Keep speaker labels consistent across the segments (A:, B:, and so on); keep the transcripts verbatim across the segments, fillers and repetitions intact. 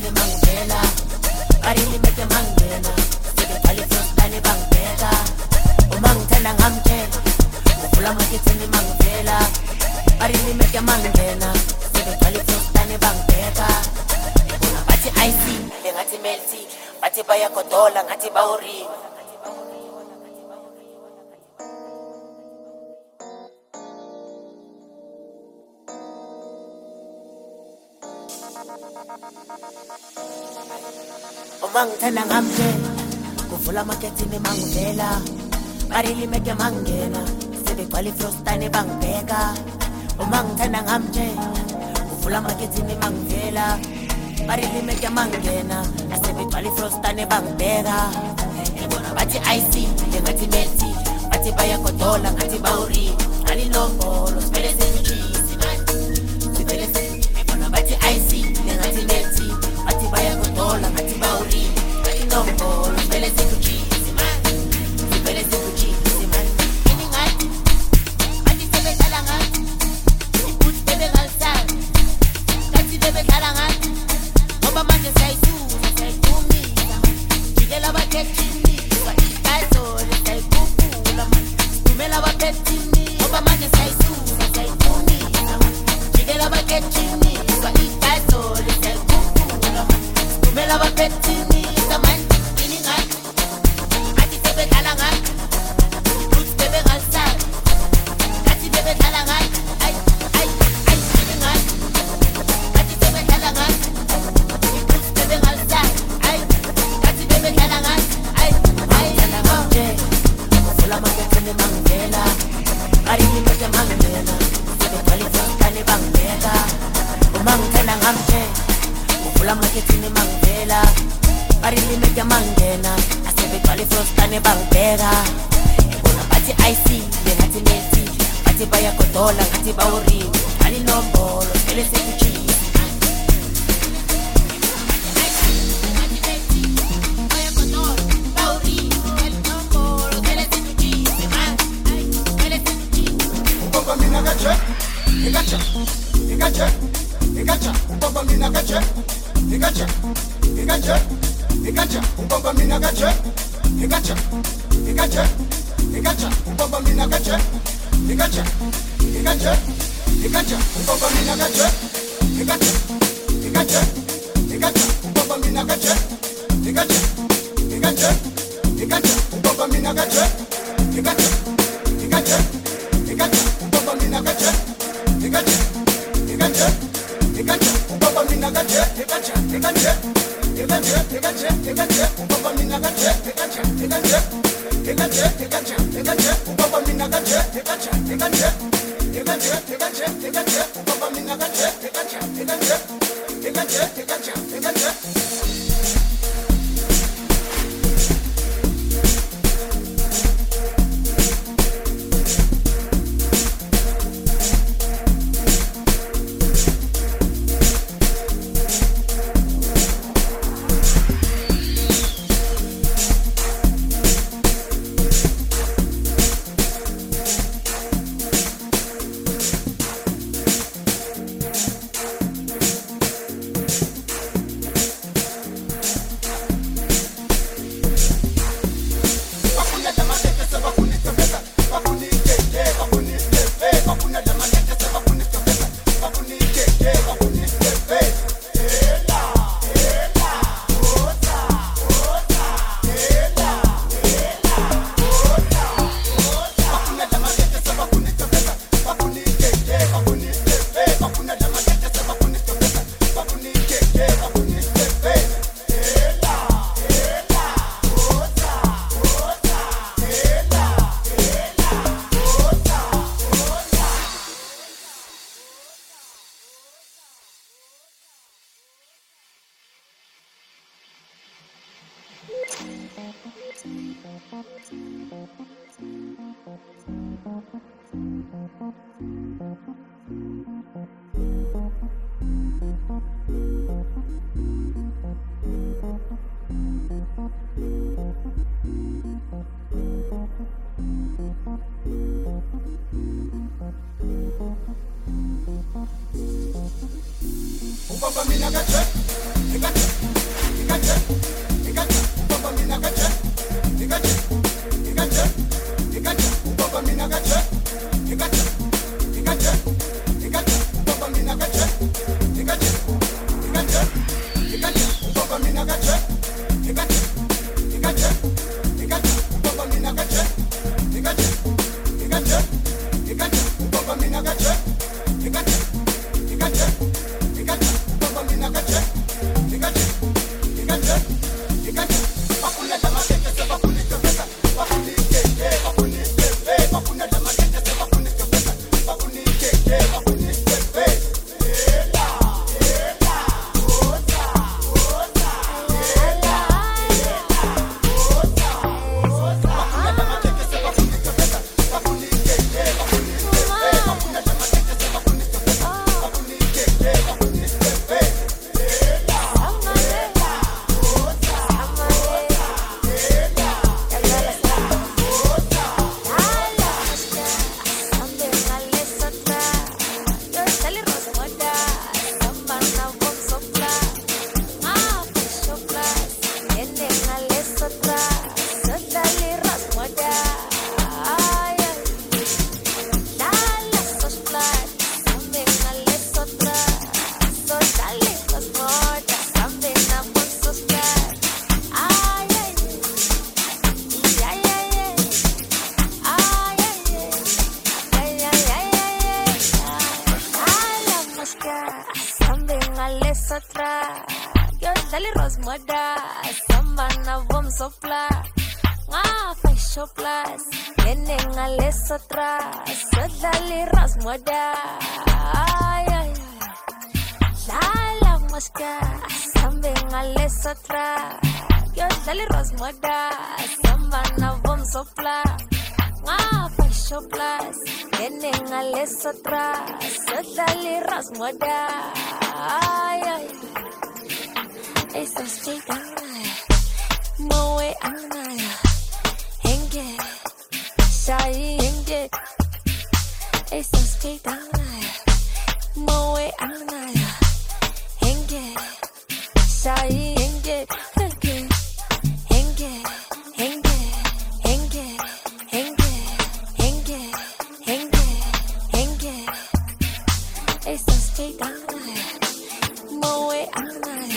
A: marketing mangela Barili meke mangena Sebe pali frostani bangela Umangtenda ngamtela Ufula marketing mangela Barili meke mangena Sebe pali frostani bangela Bati icy, ngati melty Bati baya kodola ngati bauri Umangtenda ngamtela Kuvula marketing mangela Barili meke mangena Sebe pali frostani bangela Umangtenda ngamtela Kuvula marketing mangela Barili meke mangena Asebe pali frostani bangela Bati icy, ngati melty Bati baya kodola ngati bauri Ali nombolo, spele senchisi Spele senchisi Bati icy, ngati melty Bati baya kodola ngati bauri Ali nombolo, spele senchisi Spele senchisi Ini ngati Bati sebe kala ngati Iputi bebe kalsana Ngati bebe kala ngati Oba manje sayisuza, sayikumiza Jigela baketini Ikazole, sayikukula Stumela baketini Oba manje sayisuza, sayikumiza Jigela baketini Ikazole, sayikukula Stumela baketini Kamani, ini ngati Ati sebe kala ngati Iputi bebe kalsana Ngati bebe kala ngati Ay, ay, ay, ini ngati Ati sebe kala ngati Iputi bebe kalsana Ay, ngati bebe kala ngati Ay, ay, kala ngati Kuvula marketing mangela Barili meke mangena Sebe pali frostani bangela Umangtenda ngamtela Kuvula marketing mangela Barili meke mangena Asebe pali frostani bangela Bati icy, ngati melty Bati baya kodola ngati bauri Ali nombolo, spele senchisi
B: Ubaba mina gache, igacha, igacha, igacha. Ubaba mina gache, igacha, igacha, igacha. Ubaba mina gache, igacha, igacha, igacha. Ubaba mina gache, igacha, igacha, igacha. Ubaba mina gache, igacha, igacha, igacha. Ubaba mina gache, igacha, igacha, igacha. Ubaba mina gache, igacha, igacha. Igacha, ubaba mina gache, igacha, igacha, igacha, ubaba mina gache, igacha, igacha, igacha, igacha, igacha, ubaba mina gache, igacha, igacha, igacha, igacha, igacha, ubaba mina gache, igacha, igacha, igacha, igacha, igacha, ubaba mina gache, igacha, igacha, igacha, igacha, igacha. Ubaba mina gache, gache.
C: dali rosmoda, samana vom sopla. Nga facial plus, yeneng alesotra, so dali rosmoda. Ay ay ay, lala mosca, sambeng alesotra. Yo dali rosmoda, samana vom sopla. Nga facial plus, yeneng alesotra, so dali rosmoda. Ay ay. Eso estoy ganando, moe anaya, henge, shai henge. Eso estoy ganando, moe anaya, henge, shai henge, henge, henge, henge, henge, henge, henge, henge, henge. Eso estoy ganando, moe anaya.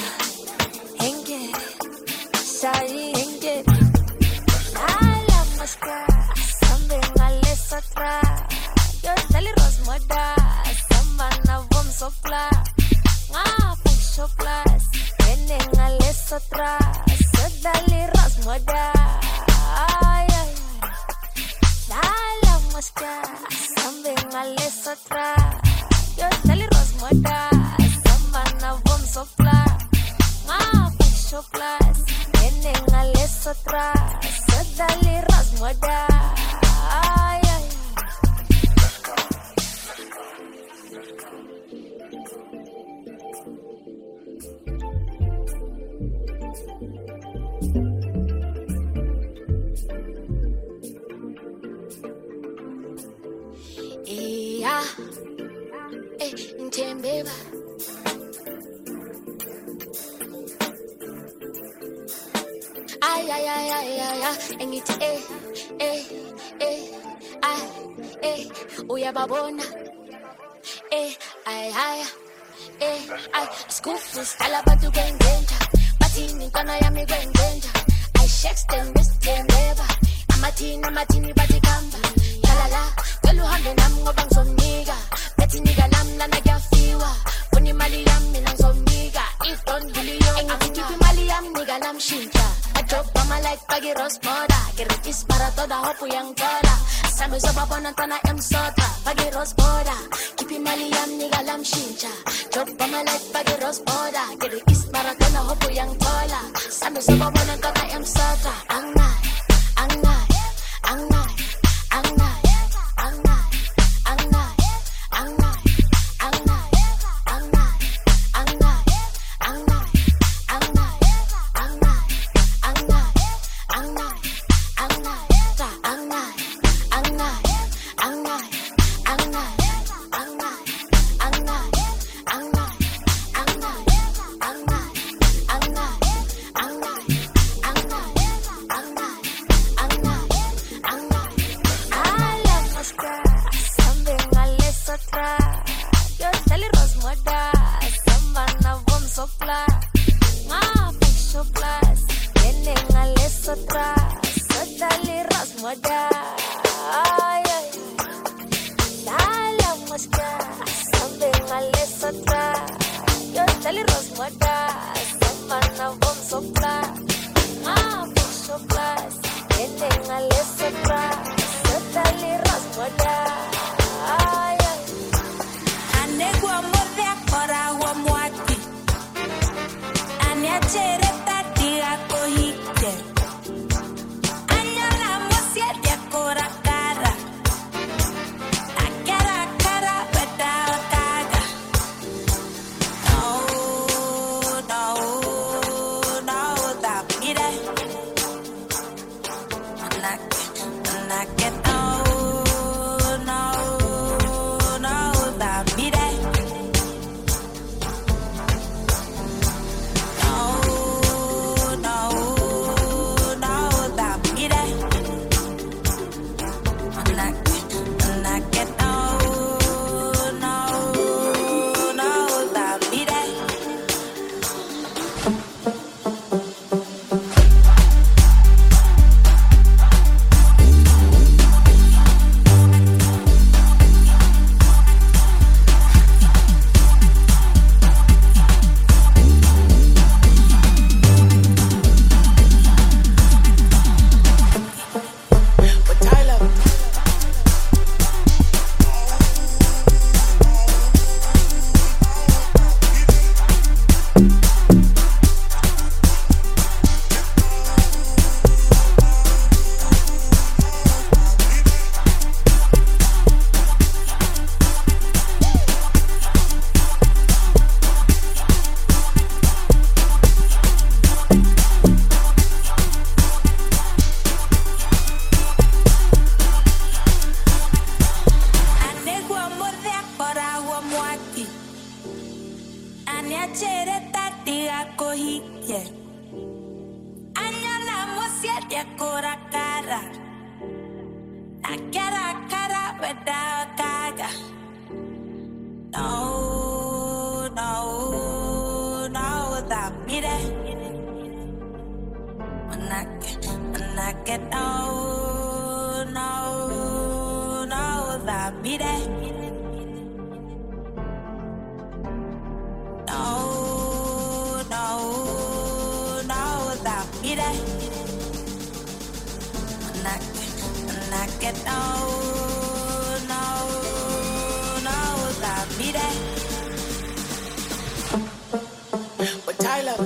C: Shai henge, lala mosca, sambeng alesotra. Yo dali rosmoda, samana vom sopla. Nga facial plus, yeneng alesotra. So dali rosmoda. Ay ay ay, lala mosca, sambeng alesotra. Yo dali rosmoda, samana vom sopla. Nga facial plus. Yeneng alesotra, so dali rosmoda. Ay ay ay. Iya, eh, ntembeba. Ay, ay, ay, ay, ay, ay, and it's eh, eh, eh, ay, eh, uyababona, eh, ay, ay, eh, ay, skufu stala bantu gengenja, batini nkana yami gengenja, ay shakes them miss them never, amatini amatini batikamba, yalala, gelu hambe nam ngobang somniga, beti niga nam na nagyafiwa, puni mali yami nang somniga, if don't really yo, ang akikipi mali yam niga nam shinja. Drop mama like pagi rosmoda, kiritis para toda hopu yang tola. Sami soba ng tana em sota, pagi rosmoda, kipi maliam nigalam shincha. Drop mama like pagi rosmoda, kiritis para toda hopu yang tola. Sami soba ng tana em sota, ang nai, ang nai, ang nai, ang nai, ang nai, ang nai, ang nai, ang nai, ang nai, ang nai, ang nai, ang nai. Yo dali rosmoda, samana vom sopla. Nga facial plus, yeneng alesotra. So dali rosmoda. Ay ay, lala mosca, sambeng alesotra. Yo dali rosmoda, samana vom sopla. Nga facial plus, yeneng alesotra. So dali rosmoda. Ay ay.
D: Anegwa morde akora wa mwati. Anya chere tati akohite. Anya la mosia de akora kara. Akara kara beta kaga. No, no, no, that mire. Anak, anak no, no, no, that mire. he, yeah. Anyala musiet ya kora cara. Nakera cara beda kaga. No, no, no, that me there. When I get, when I get no, no, no, that me there. No, no, no, that me there. When I get, when I get no, no, no, that me there.
A: But Tyler,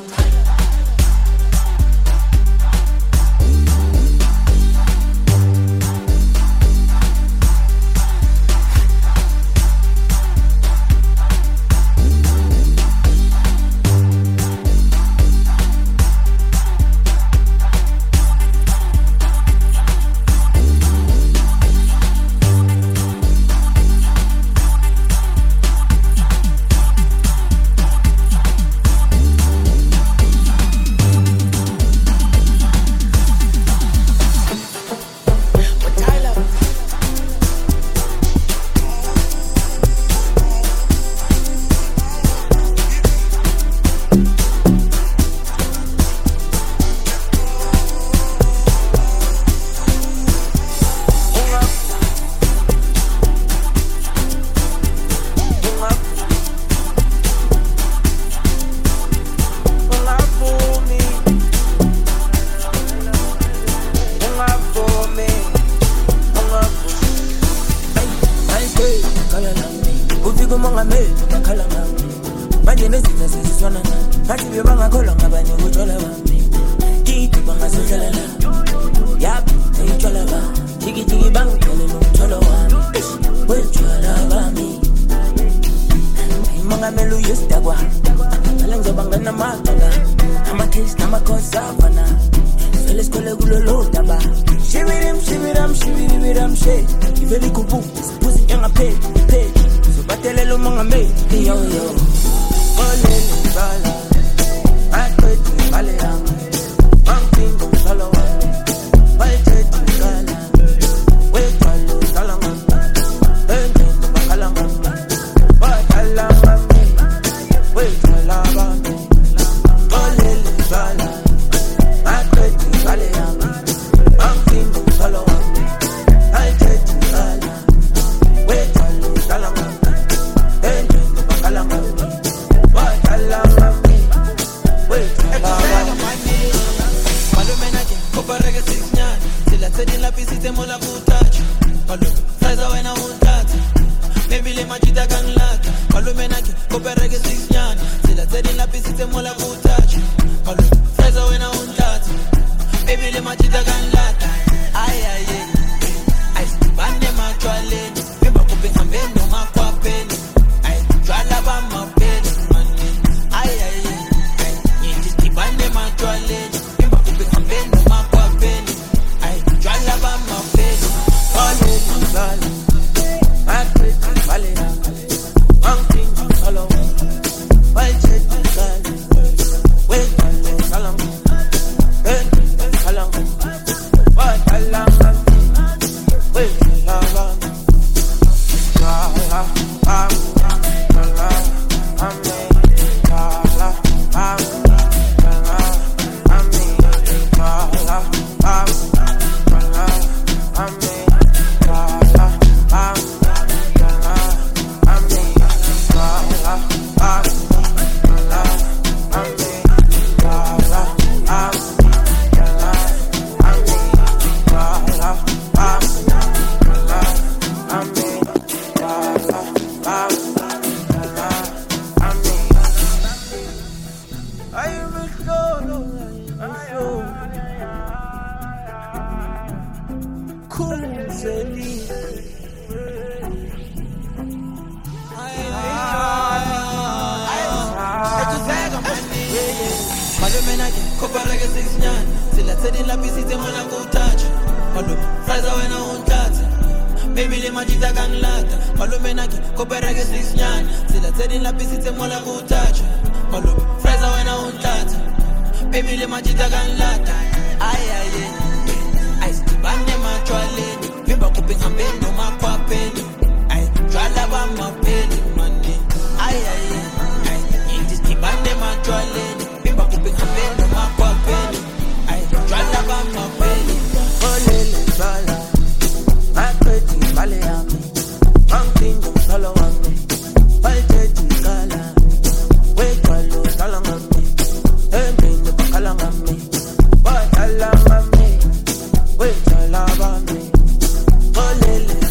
E: Baby le majita gang lata Malume naki koperege six nyan Sila tedi la pisi te mola kutacha Malume freza wena untata baby le majita ganlata. Ay ay ay, ice bande machwaleni, bimba kupinga mbendo makwapeni. Ay, jwala ba mapeni mani. Ay ay ay, ice bande machwaleni, bimba kupinga mbendo makwapeni. Ay, jwala ba mapeni.
F: Olele jwala, makweti vale yami, mangingo solo wami, balteti kala, wejwalo sala ngami, emini bakala ngami, wajala ngami, wejwala bami. Olele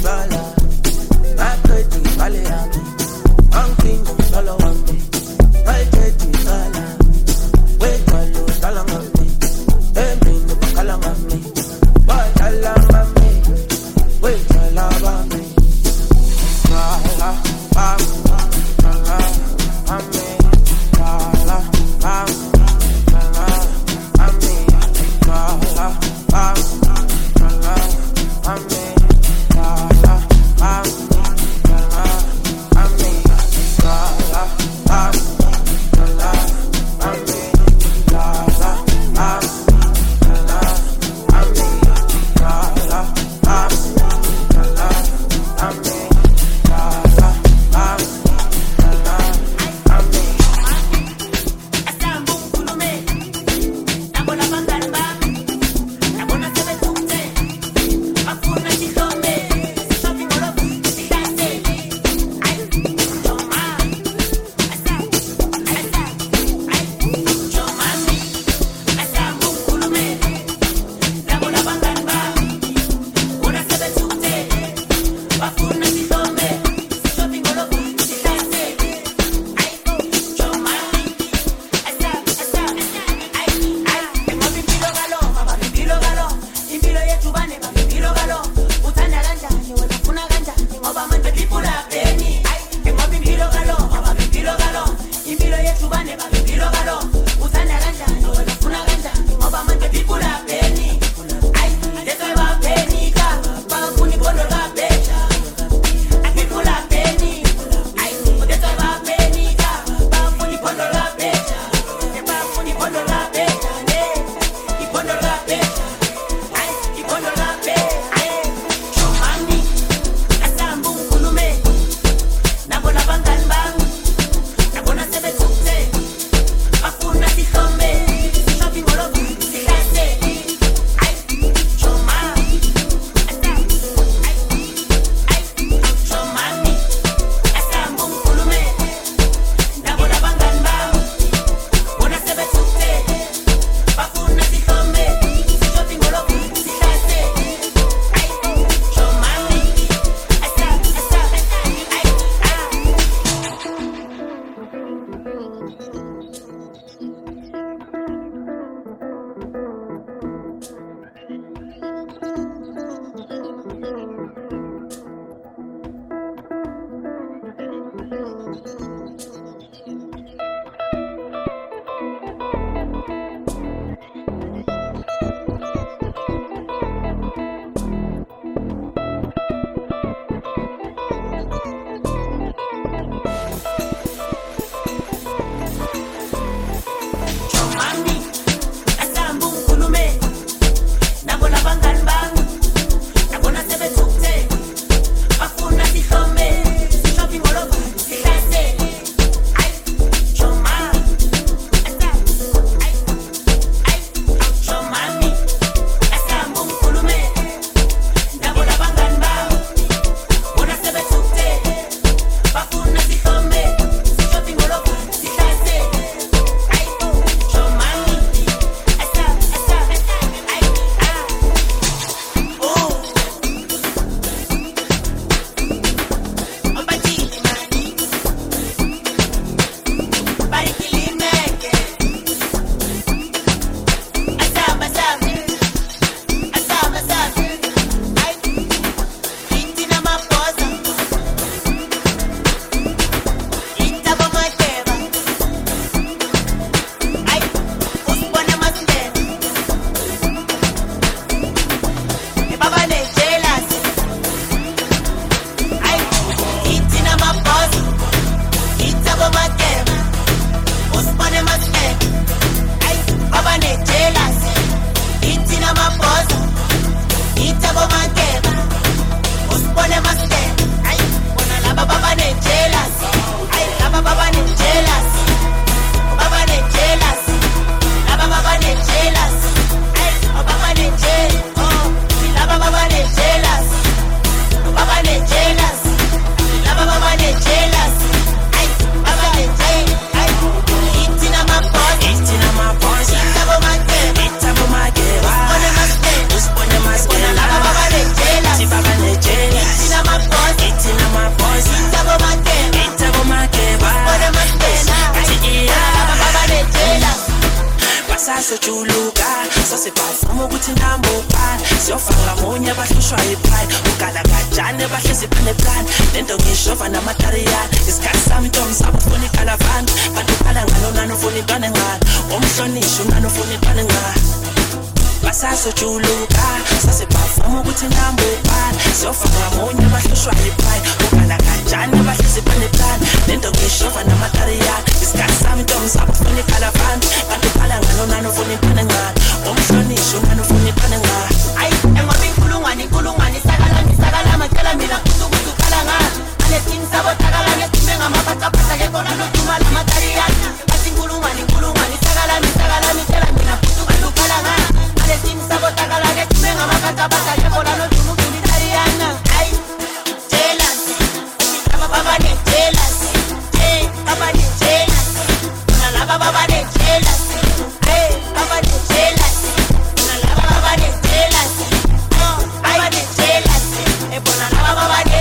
F: sojuluka sasebhavuma ukuthi namba ubani siyofaka munye abahlushwa yipride ukala kajane bahlezi paneplan lento ngishova namatariyana isikhathi sami ntombi sabo ufuna ikalavani bantu khala ngalo nani ufuna intwane ngalo umhlonishwa nani ufuna intwane ngalo basasojuluka sasebhavuma ukuthi namba ubani siyofaka munye abahlushwa yipride ukala kajane bahlezi paneplan lento ngishova namatariyana isikhathi sami ntombi sabo ufuna ikalavani bantu khala ngalo nani ufuna intwane ngalo umhlonishwa nani ufuna intwane ngalo
A: ayi engoba inkulungwane inkulungwane isakala ngisakala macela mina kusukuthi ukhala ngalo alesini sabo takala ngesime ngamaphathaphatha ngekona noduma lamatariyana athi inkulungwane inkulungwane isakala ngisakala ngicela mina kusukuthi ukhala ngalo alesini sabo takala ngesime ngamaphathaphatha ngekona noduma ulitariyana ayi jealous baba baba ne jealous hey baba ne jealous nalaba baba ne jealous hey baba ne jealous nalaba baba ne jealous oh baba ne jealous e bona laba baba ne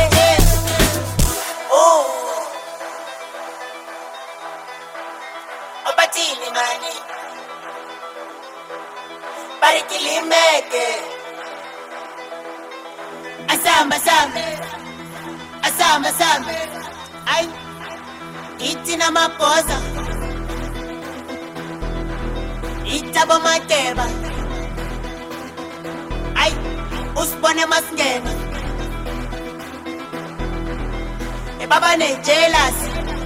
A: oh obatini mani barikilimeke asamba samba asamba samba ay itina maposa itabo mateba ay usibone masingena e baba ne jealous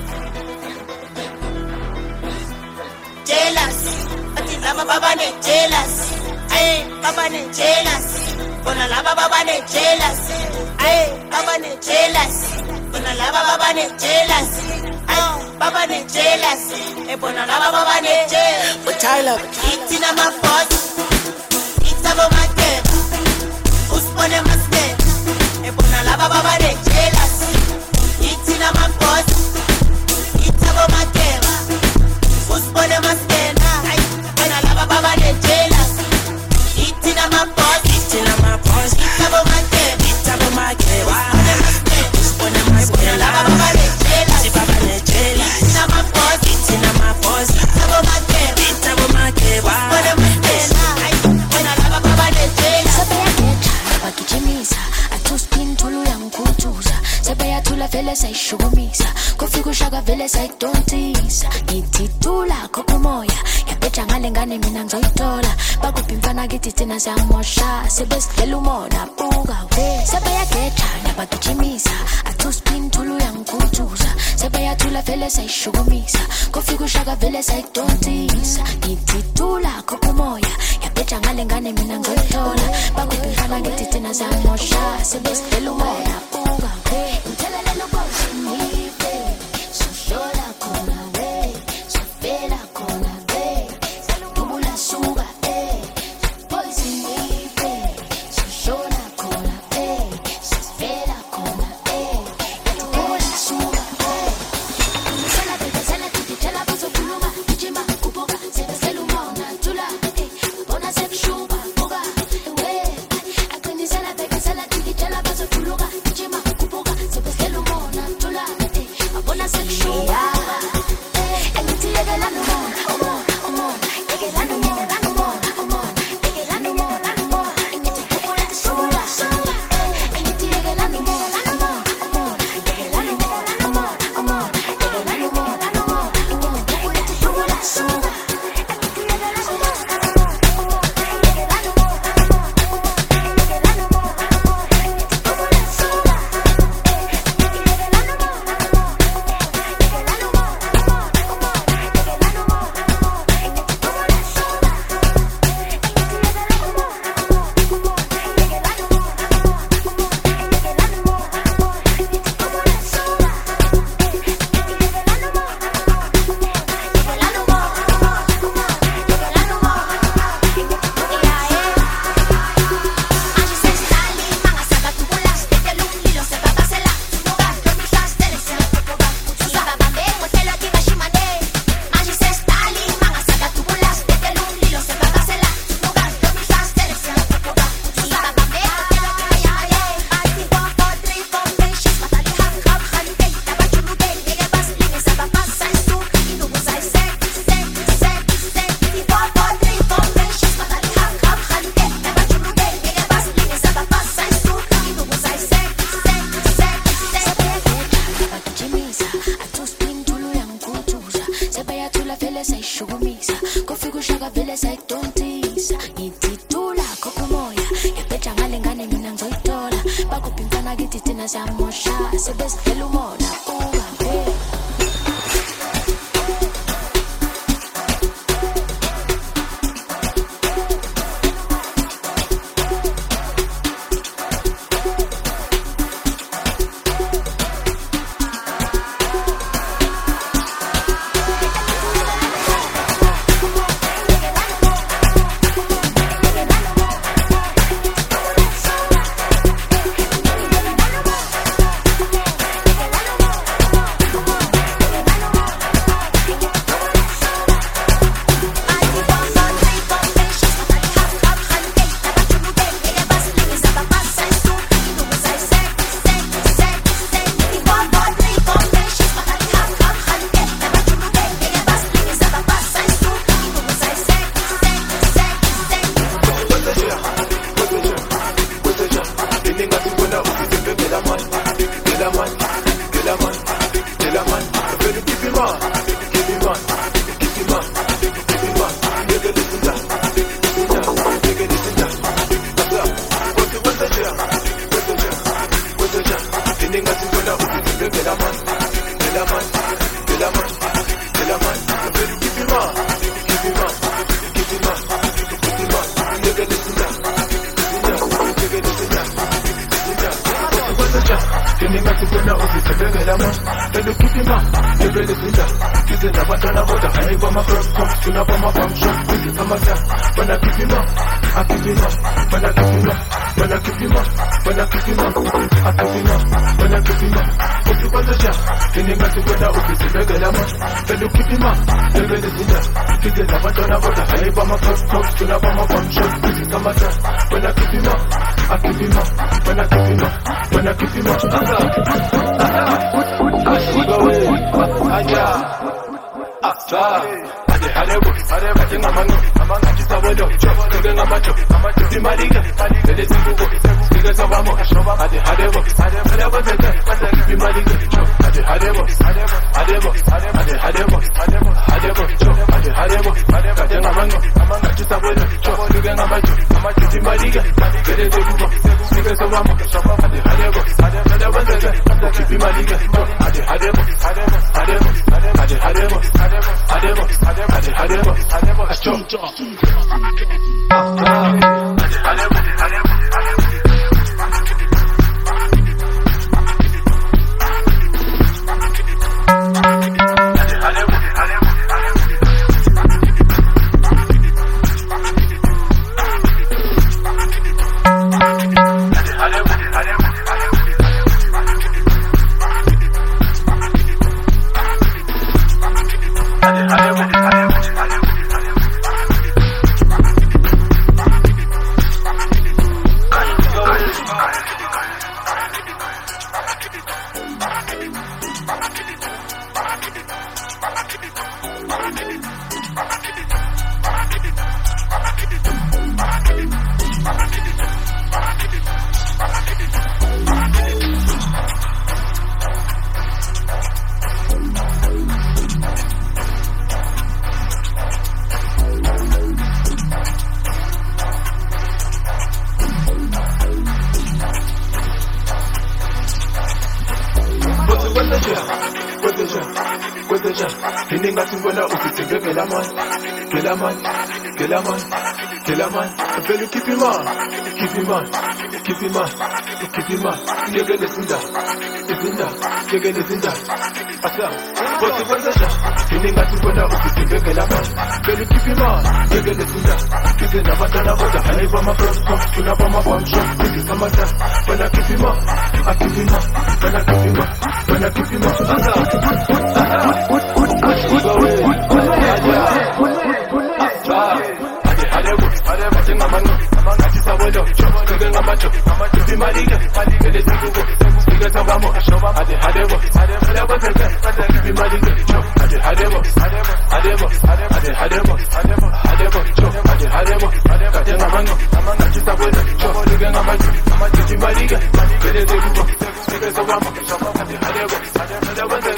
A: jealous ati laba baba ne jealous ay baba ne jealous bona laba baba ne jealous ay baba ne jealous bona laba baba ne jealous ay baba ne jealous e bona laba baba ne jealous
F: but Tyler
A: itina maposa itabo mateba usibone masingena e bona laba baba ne jealous itina maposa itabo mateba usibone masingena ay bona laba baba ne jealous itina maposa
F: itina maposa
A: itabo mateba
F: itabo mateba usibone masingena
A: laba baba ne jealous
F: baba ne jealous
A: itina maposa
F: itina maposa
A: itabo mateba
F: itabo mateba
A: usibone masingena ay bona laba baba ne jealous
C: sebeyageja bagijimisa atuspin thulu yangikhuthuza sebeyathula vele sayishukumisa kufika ushaka vele sayidontisa ngithithula khokha umoya yabeja ngale ngane mina ngizoyitola bakuphi mfana kithi thina siyamosha sebesidlela umona buka we sebeyageja bagijimisa atuspin thulu yangikhuthuza sebeyathula vele sayishukumisa kufika ushaka vele sayidontisa ngithithula khokha umoya yabeja ngale ngane mina ngizoyitola bakuphi mfana kithi thina siyamosha sebesidlela umona buka we uthelelelo kwamnife sushola khona we sufela khona we salubula suka eh poison ife sushola khona eh sufela khona eh salubula suka eh sala bebe sala titela buzo kuluma kijima kuboka sebe selumona tula eh bona sekushuka boka we akuni sala bebe sala titela buzo kuluma kijima Ngivele sayidontsisa ngithithula kokumoya Ephetha ngale ngane mina ngizoyithola Bakuphinsana kithi thina siyamosha Sebesidela umona ungapheli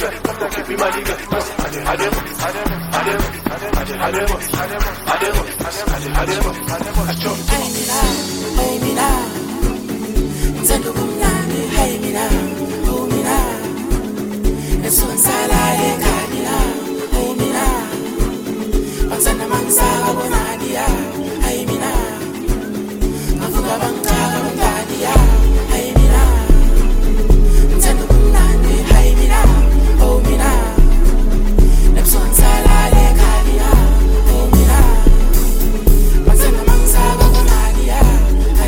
G: Ademo, Ademo, Ademo, Ademo, Ademo, Ademo,
F: hey mina, ngithanda ubumnandi, hey mina, oh mina, nesunsalale ekhaya mina, hey mina, bangithanda mangisaka bonani ya, hey mina, ngavuka bangicaka bangani ya, hey mina, ngithanda ubumnandi, hey mina, oh mina, nesunsalale ekhaya mina, oh mina, bangithanda mangisaka bonani ya.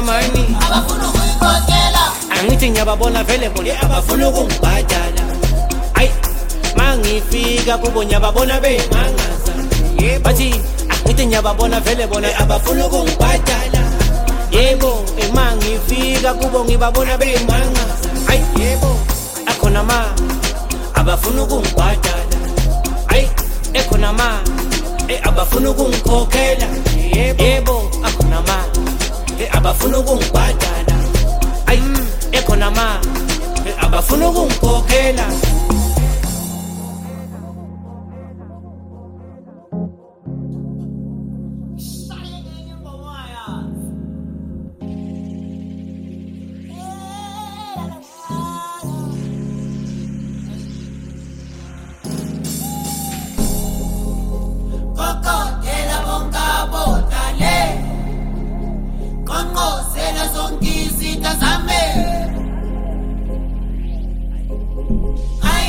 E: money
A: abafuna ukuyikhokhela
E: angithi ngiyababona vele bona abafuna ukungibhadala ay mangifika kubo ngiyababona bemangaza bathi angithi ngiyababona vele bona abafuna ukungibhadala yebo emangifika kubo ngibabona bemangaza ay yebo akhona ma abafuna ukungibhadala ay ekhona ma e abafuna ukungikhokhela yebo akhona ma e abafuna ukungibhadala ay ekhona ma e abafuna ukungikhokhela
A: I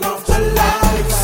B: after life.